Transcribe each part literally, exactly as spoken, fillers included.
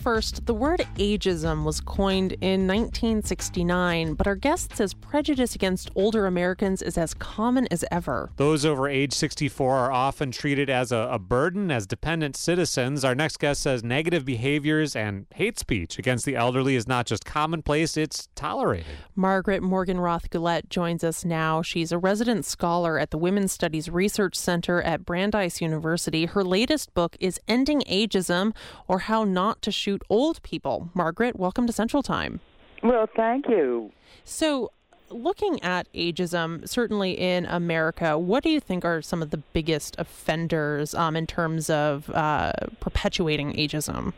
First, the word ageism was coined in nineteen sixty-nine, but our guest says prejudice against older Americans is as common as ever. Those over age sixty-four are often treated as a, a burden, as dependent citizens. Our next guest says negative behaviors and hate speech against the elderly is not just commonplace, it's tolerated. Margaret Morgenroth-Gillette joins us now. She's a resident scholar at the Women's Studies Research Center at Brandeis University. Her latest book is Ending Ageism, or How Not to Shoot Old People. Margaret, welcome to Central Time. Well, thank you. So, looking at ageism, certainly in America, what do you think are some of the biggest offenders um, in terms of uh, perpetuating ageism?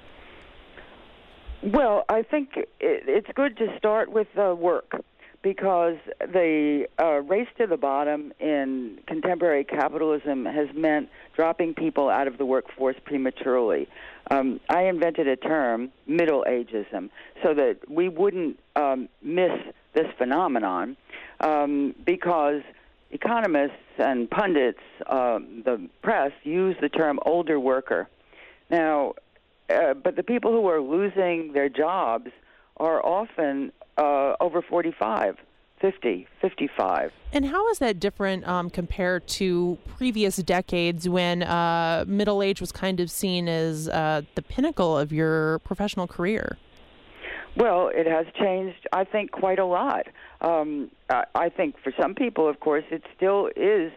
Well, I think it, it's good to start with uh, work, because the uh, race to the bottom in contemporary capitalism has meant dropping people out of the workforce prematurely. Um, I invented a term, middle ageism, so that we wouldn't um, miss this phenomenon, um, because economists and pundits, uh, the press, use the term older worker. Now, uh, but the people who are losing their jobs are often uh, over forty-five, fifty, fifty-five. And how is that different um, compared to previous decades when uh, middle age was kind of seen as uh, the pinnacle of your professional career? Well, it has changed, I think, quite a lot. Um, I, I think for some people, of course, it still is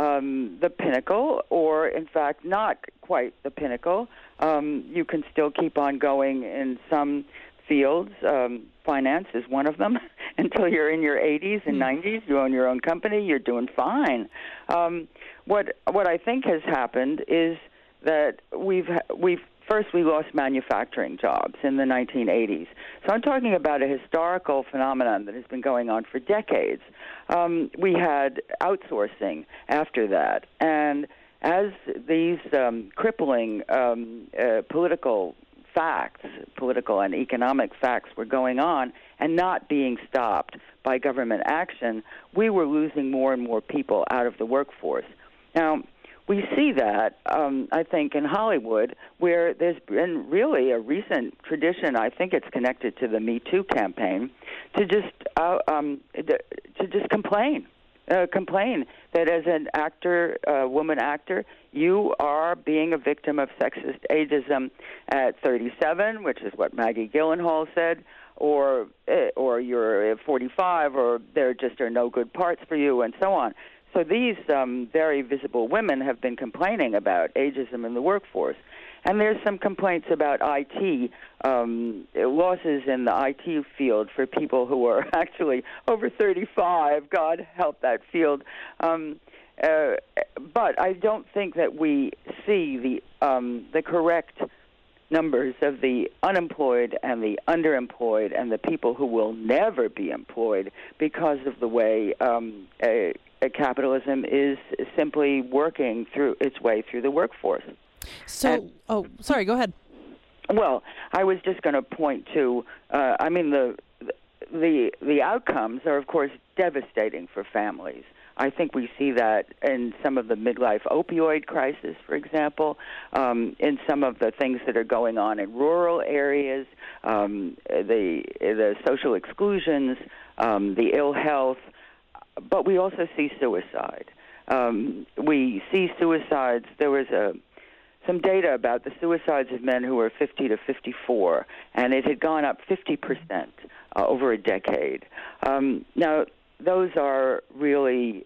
um, the pinnacle, or in fact, not quite the pinnacle. Um, you can still keep on going in some fields. Um, finance is one of them. Until you're in your eighties and nineties, you own your own company, you're doing fine. Um, what what I think has happened is that we've we've first we lost manufacturing jobs in the nineteen eighties. So I'm talking about a historical phenomenon that has been going on for decades. Um, we had outsourcing after that, and as these um, crippling um, uh, political facts, political and economic facts were going on and not being stopped by government action, we were losing more and more people out of the workforce. Now, we see that, um, I think, in Hollywood, where there's been really a recent tradition, I think it's connected to the Me Too campaign, to just uh, um, to just complain. Uh, complain that as an actor, uh, woman actor, you are being a victim of sexist ageism at thirty-seven, which is what Maggie Gyllenhaal said, or uh, or you're forty-five, or there just are no good parts for you, and so on. So these um, very visible women have been complaining about ageism in the workforce. And there's some complaints about I T, um, losses in the I T field for people who are actually over thirty-five. God help that field. Um, uh, but I don't think that we see the um, the correct numbers of the unemployed and the underemployed and the people who will never be employed because of the way um, uh, capitalism is simply working through its way through the workforce. So, and, oh, sorry, go ahead. Well, I was just going to point to, uh, I mean, the, the the outcomes are, of course, devastating for families. I think we see that in some of the midlife opioid crisis, for example, um, in some of the things that are going on in rural areas, um, the the social exclusions, um, the ill health, but we also see suicide. Um, we see suicides. There was a some data about the suicides of men who were fifty to fifty-four, and it had gone up fifty percent uh, over a decade. Um, now, those are really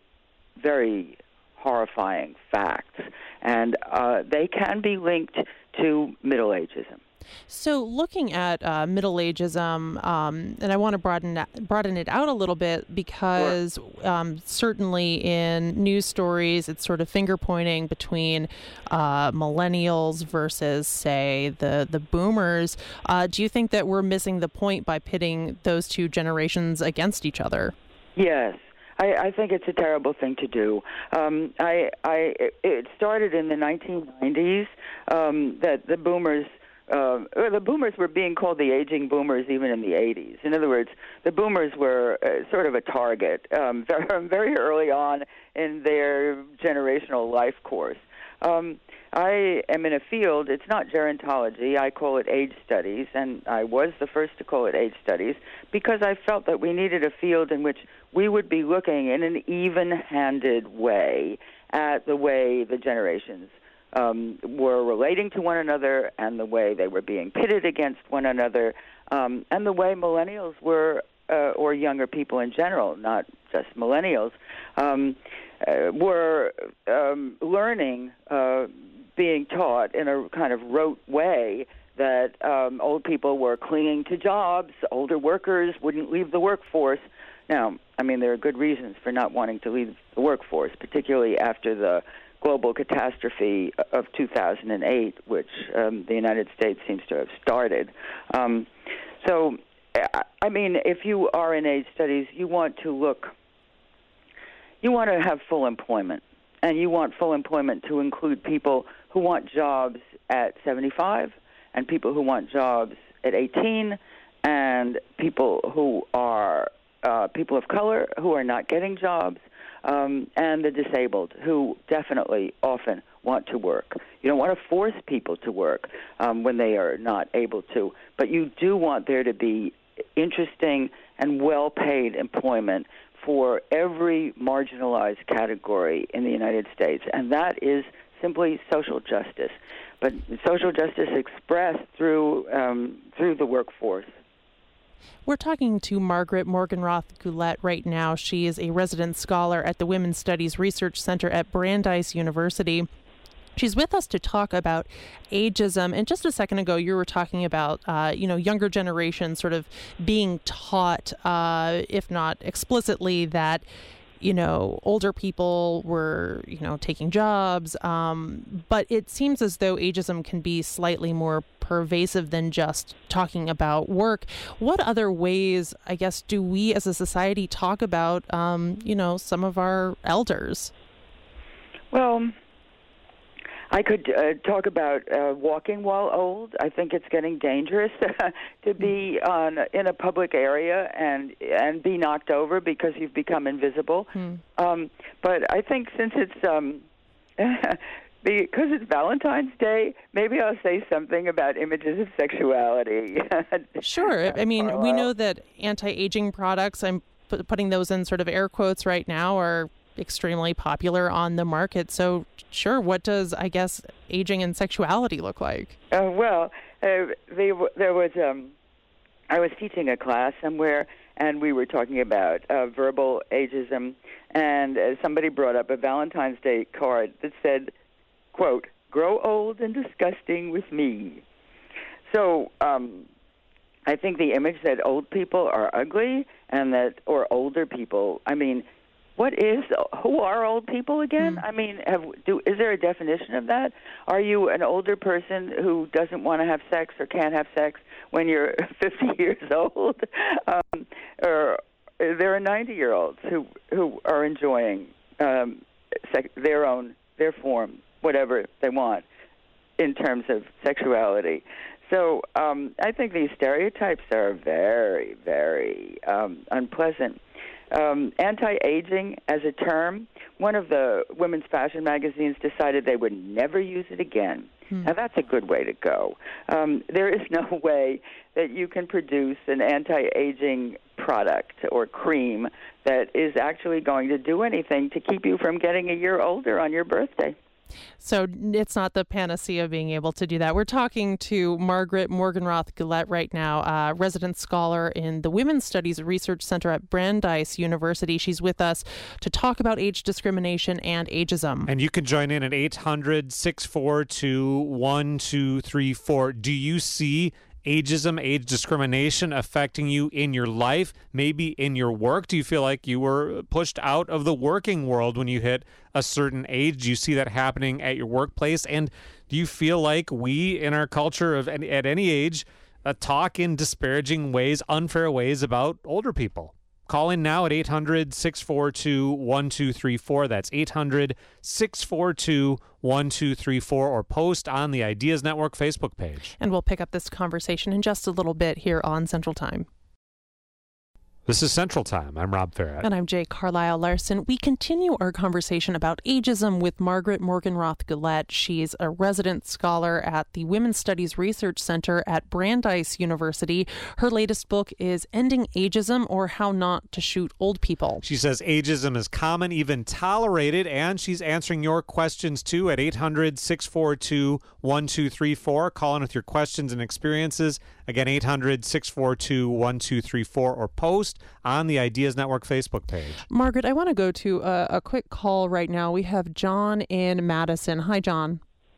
very horrifying facts, and uh, they can be linked to middle ageism. So looking at uh, middle ageism, um, and I want to broaden that, broaden it out a little bit because sure. um, certainly in news stories, it's sort of finger pointing between uh, millennials versus, say, the, the boomers. Uh, do you think that we're missing the point by pitting those two generations against each other? Yes. I, I think it's a terrible thing to do. Um, I, I, it started in the nineteen nineties um, that the boomers Uh, the boomers were being called the aging boomers even in the eighties. In other words, the boomers were uh, sort of a target um, very, very early on in their generational life course. Um, I am in a field, it's not gerontology, I call it age studies, and I was the first to call it age studies because I felt that we needed a field in which we would be looking in an even-handed way at the way the generations um, were relating to one another and the way they were being pitted against one another, um, and the way millennials were, uh, or younger people in general, not just millennials, um, uh, were um, learning uh, being taught in a kind of rote way that um, old people were clinging to jobs, older workers wouldn't leave the workforce. Now, I mean, there are good reasons for not wanting to leave the workforce, particularly after the global catastrophe of two thousand eight, which um, the United States seems to have started. Um, so, I mean, if you are in age studies, you want to look, you want to have full employment, and you want full employment to include people who want jobs at seventy-five, and people who want jobs at eighteen, and people who are uh, people of color who are not getting jobs, um, and the disabled who definitely often want to work. You don't want to force people to work um, when they are not able to, but you do want there to be interesting and well-paid employment for every marginalized category in the United States, and that is simply social justice, but social justice expressed through um, through the workforce. We're talking to Margaret Morgenroth Goulet right now. She is a resident scholar at the Women's Studies Research Center at Brandeis University. She's with us to talk about ageism. And just a second ago, you were talking about, uh, you know, younger generations sort of being taught, uh, if not explicitly, that, you know, older people were, you know, taking jobs. Um, but it seems as though ageism can be slightly more pervasive than just talking about work. What other ways, I guess, do we as a society talk about, um, you know, some of our elders? Well, I could uh, talk about uh, walking while old. I think it's getting dangerous to be on in a public area and and be knocked over because you've become invisible. Hmm. Um, but I think since it's um, because it's Valentine's Day, maybe I'll say something about images of sexuality. Sure. I mean, we know that anti-aging products, I'm p- putting those in sort of air quotes right now, are extremely popular on the market. So sure, what does, I guess, aging and sexuality look like? Uh, well, uh, they, there was, um, I was teaching a class somewhere, and we were talking about uh, verbal ageism, and uh, somebody brought up a Valentine's Day card that said, quote, "Grow old and disgusting with me." So um, I think the image that old people are ugly and that, or older people, I mean, what is, who are old people again? Mm. I mean, have, do, is there a definition of that? Are you an older person who doesn't want to have sex or can't have sex when you're fifty years old? Um, or there are ninety-year-olds who, who are enjoying um, sec- their own, their form, whatever they want in terms of sexuality. So um, I think these stereotypes are very, very um, unpleasant. Um, anti-aging as a term, one of the women's fashion magazines decided they would never use it again. Hmm. Now, that's a good way to go. Um, there is no way that you can produce an anti-aging product or cream that is actually going to do anything to keep you from getting a year older on your birthday. So it's not the panacea being able to do that. We're talking to Margaret Morgenroth Goulet right now, uh, resident scholar in the Women's Studies Research Center at Brandeis University. She's with us to talk about age discrimination and ageism. And you can join in at eight hundred, six four two, one two three four. Do you see ageism, age discrimination affecting you in your life, maybe in your work? Do you feel like you were pushed out of the working world when you hit a certain age? Do you see that happening at your workplace? And do you feel like we in our culture of any, at any age uh, talk in disparaging ways, unfair ways about older people? Call in now at eight hundred, six four two, one two three four. That's eight hundred, six four two, one two three four, or post on the Ideas Network Facebook page. And we'll pick up this conversation in just a little bit here on Central Time. This is Central Time. I'm Rob Farrett. And I'm Jay Carlisle Larson. We continue our conversation about ageism with Margaret Morgenroth-Gillette. She's a resident scholar at the Women's Studies Research Center at Brandeis University. Her latest book is Ending Ageism, or How Not to Shoot Old People. She says ageism is common, even tolerated, and she's answering your questions too at eight hundred, six four two, one two three four. Call in with your questions and experiences. Again, eight hundred, six four two, one two three four, or post on the Ideas Network Facebook page. Margaret, I want to go to a, a quick call right now. We have John in Madison. Hi, John.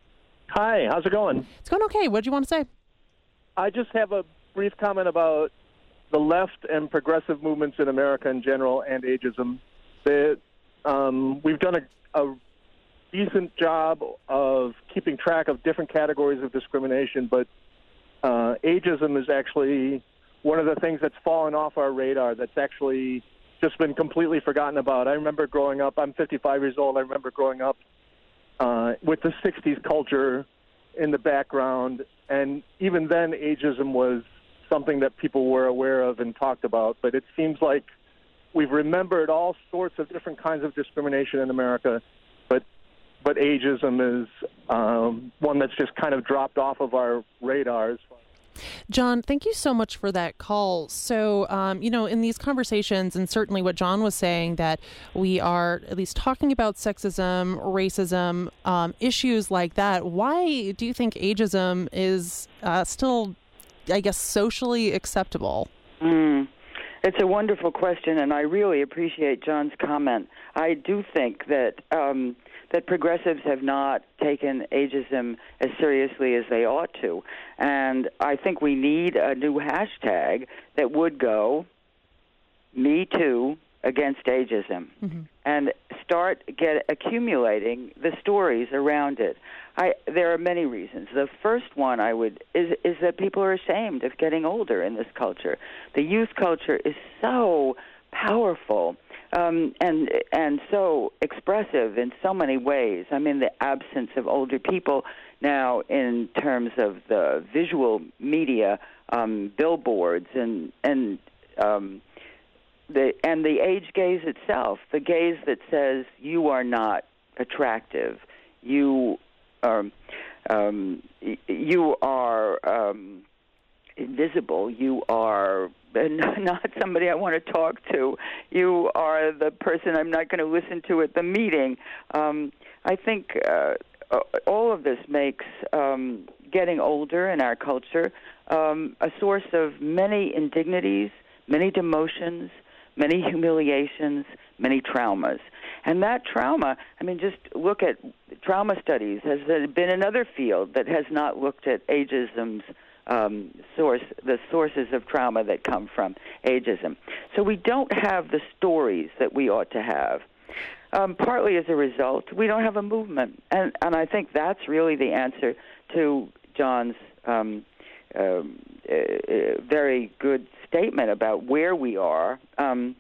Hi, how's it going? It's going okay. What do you want to say? I just have a brief comment about the left and progressive movements in America in general and ageism. That um, we've done a, a decent job of keeping track of different categories of discrimination, but uh, ageism is actually one of the things that's fallen off our radar, that's actually just been completely forgotten about. I remember growing up, I'm fifty-five years old, I remember growing up uh, with the sixties culture in the background, and even then ageism was something that people were aware of and talked about. But it seems like we've remembered all sorts of different kinds of discrimination in America, but but ageism is um, one that's just kind of dropped off of our radars. John, thank you so much for that call. So, um, you know, in these conversations, and certainly what John was saying, that we are at least talking about sexism, racism, um, issues like that. Why do you think ageism is uh, still, I guess, socially acceptable? Mm. It's a wonderful question, and I really appreciate John's comment. I do think that um, that progressives have not taken ageism as seriously as they ought to, and I think we need a new hashtag that would go Me Too against ageism, mm-hmm. and start get accumulating the stories around it. I, there are many reasons. The first one I would is is that people are ashamed of getting older in this culture. The youth culture is so powerful um, and and so expressive in so many ways. I mean, the absence of older people now in terms of the visual media, um, billboards, and and um, the and the age gaze itself, the gaze that says you are not attractive, you are um, you are um, invisible, you are not somebody I want to talk to, you are the person I'm not going to listen to at the meeting. Um, I think uh, all of this makes um, getting older in our culture um, a source of many indignities, many demotions, many humiliations, many traumas. And that trauma, I mean, just look at trauma studies. Has there been another field that has not looked at ageism's um, source, the sources of trauma that come from ageism? So we don't have the stories that we ought to have. Um, partly as a result, we don't have a movement. And, and I think that's really the answer to John's um, um, uh, very good statement about where we are. Um,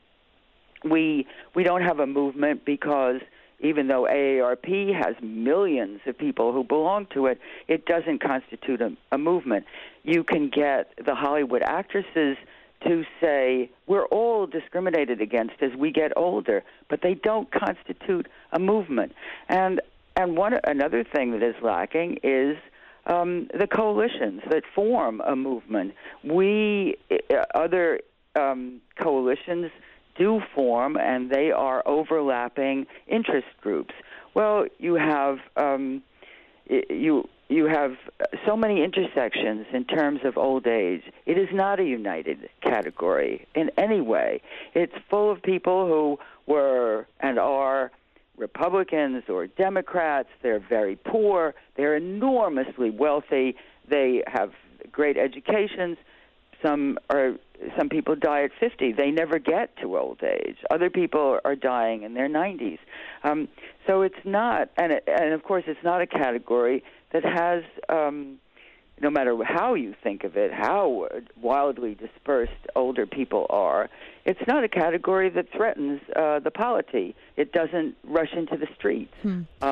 we we don't have a movement because even though A A R P has millions of people who belong to it, it doesn't constitute a, a movement. You can get the Hollywood actresses to say we're all discriminated against as we get older, but they don't constitute a movement. And and one another thing that is lacking is um, the coalitions that form a movement. We uh, other um, coalitions do form, and they are overlapping interest groups. Well, you have um, you you have so many intersections in terms of old age. It is not a united category in any way. It's full of people who were and are Republicans or Democrats. They're very poor. They're enormously wealthy. They have great educations. Some are some people die at fifty. They never get to old age. Other people are dying in their nineties. Um, so it's not, and it, and of course it's not a category that has, um, no matter how you think of it, how wildly dispersed older people are, it's not a category that threatens uh, the polity. It doesn't rush into the streets. Hmm. Um,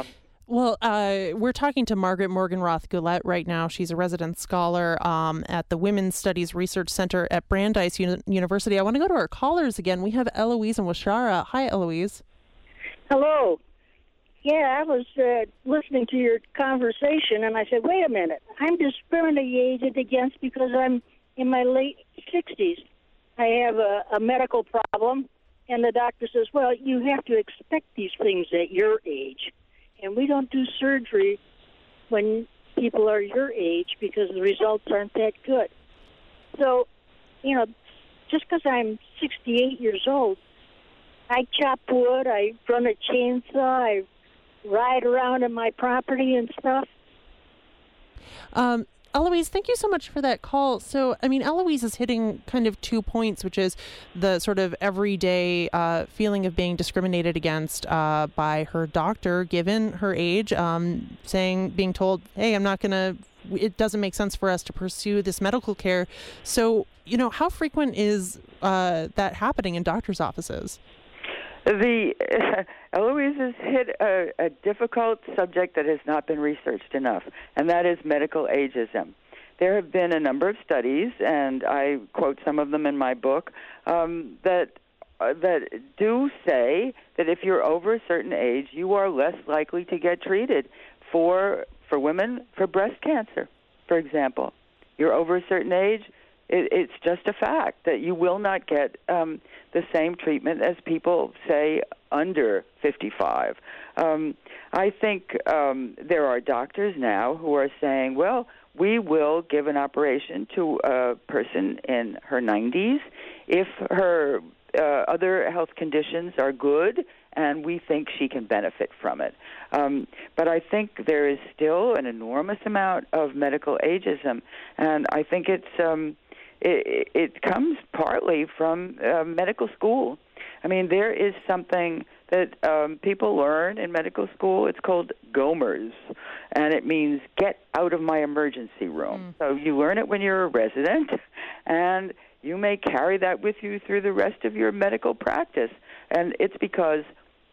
Well, uh, we're talking to Margaret Morgenroth Goulet right now. She's a resident scholar um, at the Women's Studies Research Center at Brandeis Uni- University. I want to go to our callers again. We have Eloise and Washara. Hi, Eloise. Hello. Yeah, I was uh, listening to your conversation, and I said, wait a minute. I'm discriminated against because I'm in my late sixties. I have a, a medical problem, and the doctor says, well, you have to expect these things at your age. And we don't do surgery when people are your age because the results aren't that good. So, you know, just because I'm sixty-eight years old, I chop wood, I run a chainsaw, I ride around in my property and stuff. Um, Eloise, thank you so much for that call. So, I mean, Eloise is hitting kind of two points, which is the sort of everyday uh, feeling of being discriminated against uh, by her doctor, given her age, um, saying, being told, hey, I'm not going to, it doesn't make sense for us to pursue this medical care. So, you know, how frequent is uh, that happening in doctors' offices? The uh, Eloise has hit a, a difficult subject that has not been researched enough, and that is medical ageism. There have been a number of studies, and I quote some of them in my book, um, that uh, that do say that if you're over a certain age, you are less likely to get treated for for women for breast cancer, for example. You're over a certain age. It's just a fact that you will not get um, the same treatment as people, say, under fifty-five. Um, I think um, there are doctors now who are saying, well, we will give an operation to a person in her nineties if her uh, other health conditions are good and we think she can benefit from it. Um, but I think there is still an enormous amount of medical ageism, and I think it's... Um, It, it comes partly from uh, medical school. I mean, there is something that um, people learn in medical school. It's called GOMERS, and it means get out of my emergency room. Mm. So you learn it when you're a resident, and you may carry that with you through the rest of your medical practice. And it's because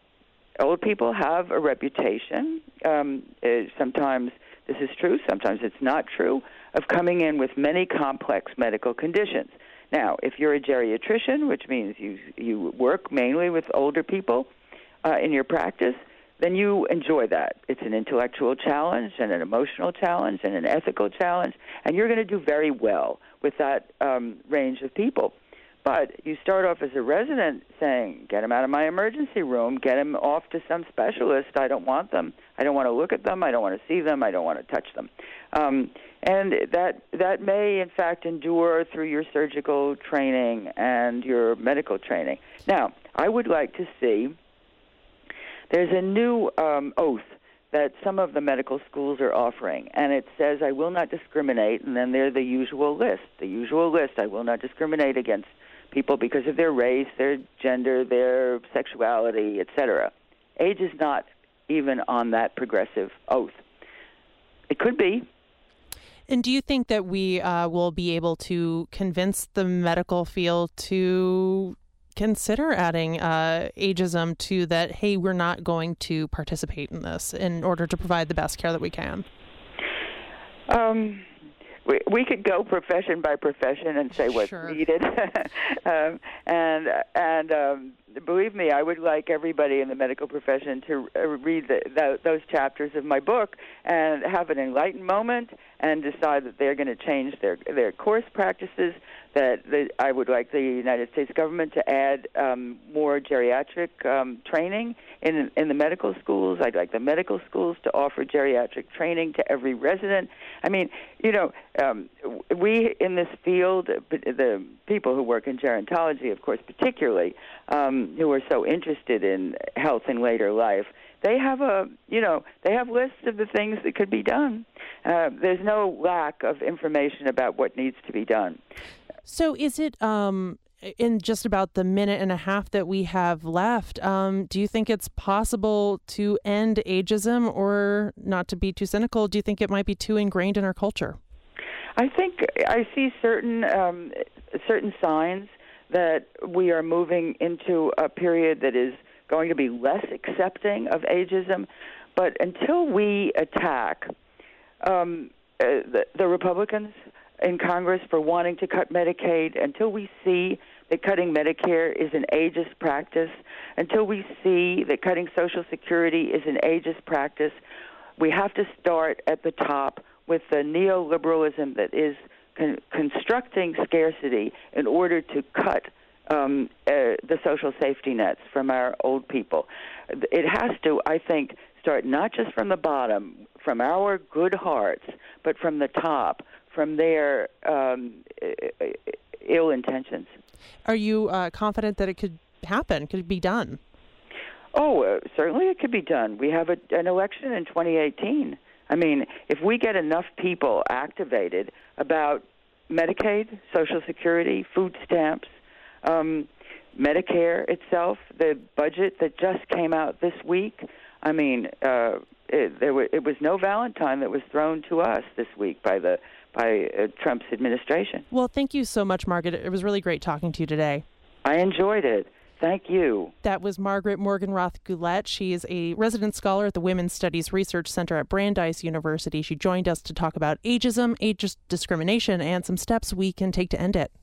old people have a reputation. Um, sometimes this is true, sometimes it's not true, of coming in with many complex medical conditions. Now, if you're a geriatrician, which means you you work mainly with older people uh, in your practice, then you enjoy that. It's an intellectual challenge and an emotional challenge and an ethical challenge, and you're going to do very well with that um, range of people. But you start off as a resident saying, get them out of my emergency room, get them off to some specialist. I don't want them. I don't want to look at them. I don't want to see them. I don't want to touch them. Um, and that that may, in fact, endure through your surgical training and your medical training. Now, I would like to see, there's a new um, oath that some of the medical schools are offering, and it says, I will not discriminate, and then there's the usual list. The usual list, I will not discriminate against people because of their race, their gender, their sexuality, et cetera. Age is not even on that progressive oath. It could be. And do you think that we uh, will be able to convince the medical field to consider adding uh, ageism to that, hey, we're not going to participate in this in order to provide the best care that we can? Um, we, we could go profession by profession and say what's sure. needed. um, and and um, believe me, I would like everybody in the medical profession to uh, read the, the, those chapters of my book and have an enlightened moment and decide that they're going to change their their course practices, that the, I would like the United States government to add um, more geriatric um, training in in the medical schools. I'd like the medical schools to offer geriatric training to every resident. I mean, you know, um, we in this field, the people who work in gerontology, of course, particularly, um, who are so interested in health in later life, they have a, you know, they have lists of the things that could be done. Uh, there's no lack of information about what needs to be done. So is it, um, in just about the minute and a half that we have left, um, do you think it's possible to end ageism, or, not to be too cynical, do you think it might be too ingrained in our culture? I think I see certain um, certain signs that we are moving into a period that is going to be less accepting of ageism. But until we attack um, uh, the, the Republicans in Congress for wanting to cut Medicaid, until we see that cutting Medicare is an ageist practice, until we see that cutting Social Security is an ageist practice, we have to start at the top with the neoliberalism that is con- constructing scarcity in order to cut um, uh, the social safety nets from our old people. It has to, I think, start not just from the bottom, from our good hearts, but from the top, from their um, ill intentions. Are you uh, confident that it could happen, could be done? Oh, uh, certainly it could be done. We have a, an election in twenty eighteen. I mean, if we get enough people activated about Medicaid, Social Security, food stamps, um, Medicare itself, the budget that just came out this week, I mean, uh, it, there were, it was no Valentine that was thrown to us this week by the by uh, Trump's administration. Well, thank you so much, Margaret. It was really great talking to you today. I enjoyed it. Thank you. That was Margaret Morgenroth-Goulet. She is a resident scholar at the Women's Studies Research Center at Brandeis University. She joined us to talk about ageism, age discrimination, and some steps we can take to end it.